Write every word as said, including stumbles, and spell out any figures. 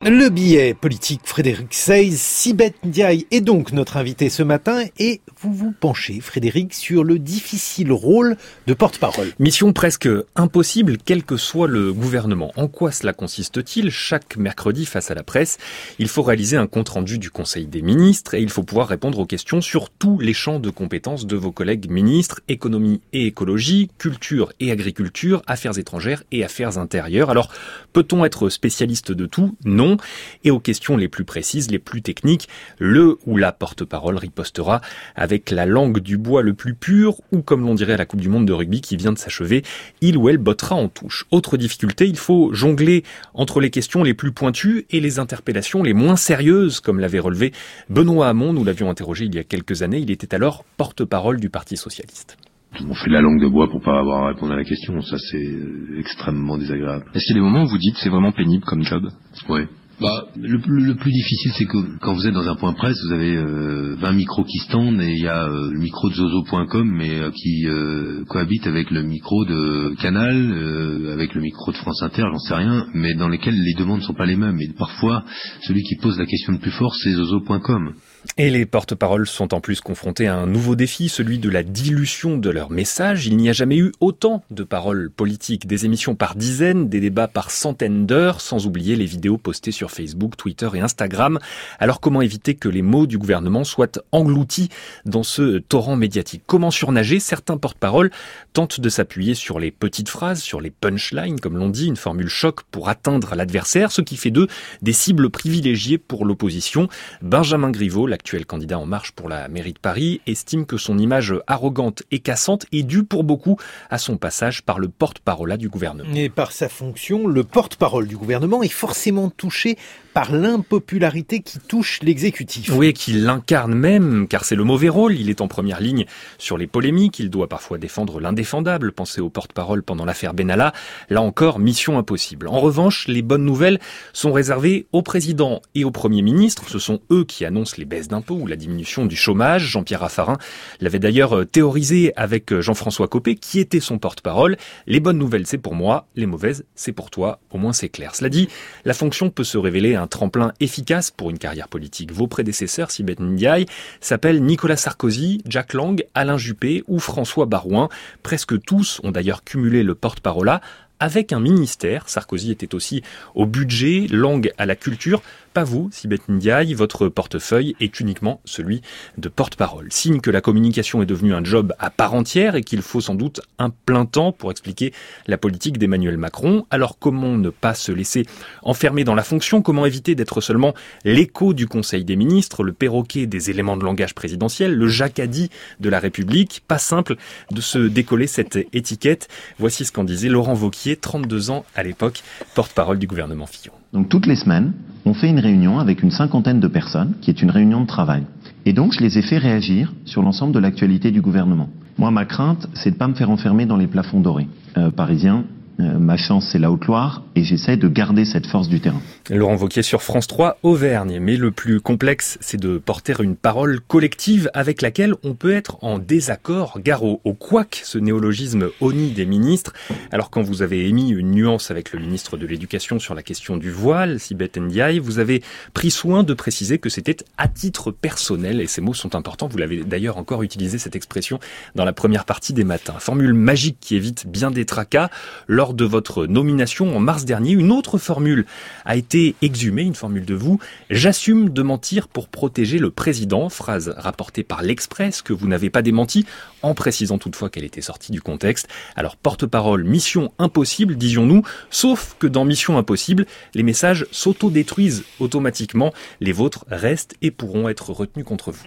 Le billet politique Frédéric Seyss, Sibeth Ndiaye est donc notre invité ce matin et vous vous penchez, Frédéric, sur le difficile rôle de porte-parole. Mission presque impossible, quel que soit le gouvernement. En quoi cela consiste-t-il ? Chaque mercredi, face à la presse, il faut réaliser un compte-rendu du Conseil des ministres et il faut pouvoir répondre aux questions sur tous les champs de compétences de vos collègues ministres, économie et écologie, culture et agriculture, affaires étrangères et affaires intérieures. Alors, peut-on être spécialiste de tout ? Non. Et aux questions les plus précises, les plus techniques, le ou la porte-parole ripostera avec la langue du bois le plus pur, ou comme l'on dirait à la Coupe du Monde de rugby qui vient de s'achever, il ou elle bottera en touche. Autre difficulté, il faut jongler entre les questions les plus pointues et les interpellations les moins sérieuses, comme l'avait relevé Benoît Hamon. Nous l'avions interrogé il y a quelques années, il était alors porte-parole du Parti socialiste. On fait de la langue de bois pour pas avoir à répondre à la question, ça c'est extrêmement désagréable. Est-ce qu'il y a des moments où vous dites c'est vraiment pénible comme job ? Oui. Bah, le, le, le plus difficile, c'est que quand vous êtes dans un point presse, vous avez euh, vingt micros qui se tendent et il y a euh, le micro de zozo point com mais euh, qui euh, cohabite avec le micro de Canal, euh, avec le micro de France Inter, j'en sais rien, mais dans lesquels les demandes ne sont pas les mêmes. Et parfois, celui qui pose la question le plus fort, c'est zozo point com. Et les porte-paroles sont en plus confrontés à un nouveau défi, celui de la dilution de leur message. Il n'y a jamais eu autant de paroles politiques, des émissions par dizaines, des débats par centaines d'heures, sans oublier les vidéos postées sur Facebook, Twitter et Instagram. Alors comment éviter que les mots du gouvernement soient engloutis dans ce torrent médiatique ? Comment surnager ? Certains porte-paroles tentent de s'appuyer sur les petites phrases, sur les punchlines, comme l'on dit, une formule choc pour atteindre l'adversaire, ce qui fait d'eux des cibles privilégiées pour l'opposition. Benjamin Griveaux, l'actuel candidat En Marche pour la mairie de Paris, estime que son image arrogante et cassante est due pour beaucoup à son passage par le porte-parole du gouvernement. Et par sa fonction, le porte-parole du gouvernement est forcément touché par l'impopularité qui touche l'exécutif. Oui, qu'il l'incarne même, car c'est le mauvais rôle. Il est en première ligne sur les polémiques. Il doit parfois défendre l'indéfendable. Pensez au porte-parole pendant l'affaire Benalla. Là encore, mission impossible. En revanche, les bonnes nouvelles sont réservées au président et au Premier ministre. Ce sont eux qui annoncent les baisses d'impôts ou la diminution du chômage. Jean-Pierre Raffarin l'avait d'ailleurs théorisé avec Jean-François Copé, qui était son porte-parole. Les bonnes nouvelles, c'est pour moi. Les mauvaises, c'est pour toi. Au moins, c'est clair. Cela dit, la fonction peut se révéler un tremplin efficace pour une carrière politique. Vos prédécesseurs, Sibeth Ndiaye, s'appellent Nicolas Sarkozy, Jack Lang, Alain Juppé ou François Barouin. Presque tous ont d'ailleurs cumulé le porte-parole avec un ministère. Sarkozy était aussi au budget, Lang à la culture. Pas vous, Sibeth Ndiaye, votre portefeuille est uniquement celui de porte-parole. Signe que la communication est devenue un job à part entière et qu'il faut sans doute un plein temps pour expliquer la politique d'Emmanuel Macron. Alors comment ne pas se laisser enfermer dans la fonction ? Comment éviter d'être seulement l'écho du Conseil des ministres, le perroquet des éléments de langage présidentiel, le jacadi de la République ? Pas simple de se décoller cette étiquette. Voici ce qu'en disait Laurent Wauquiez, trente-deux ans à l'époque, porte-parole du gouvernement Fillon. Donc toutes les semaines, on fait une réunion avec une cinquantaine de personnes, qui est une réunion de travail. Et donc je les ai fait réagir sur l'ensemble de l'actualité du gouvernement. Moi, ma crainte, c'est de ne pas me faire enfermer dans les plafonds dorés euh, parisiens. Euh, ma chance, c'est la Haute-Loire, et j'essaie de garder cette force du terrain. Laurent Wauquiez sur France trois, Auvergne. Mais le plus complexe, c'est de porter une parole collective avec laquelle on peut être en désaccord. Gare au, au couac, ce néologisme honni des ministres. Alors quand vous avez émis une nuance avec le ministre de l'Éducation sur la question du voile, Sibeth Ndiaye, vous avez pris soin de préciser que c'était à titre personnel, et ces mots sont importants. Vous l'avez d'ailleurs encore utilisé, cette expression, dans la première partie des matins. Formule magique qui évite bien des tracas. Lors de votre nomination en mars dernier, une autre formule a été exhumée, une formule de vous. « J'assume de mentir pour protéger le président », phrase rapportée par l'Express que vous n'avez pas démenti, en précisant toutefois qu'elle était sortie du contexte. Alors porte-parole, mission impossible, disions-nous, sauf que dans mission impossible, les messages s'autodétruisent automatiquement. Les vôtres restent et pourront être retenus contre vous.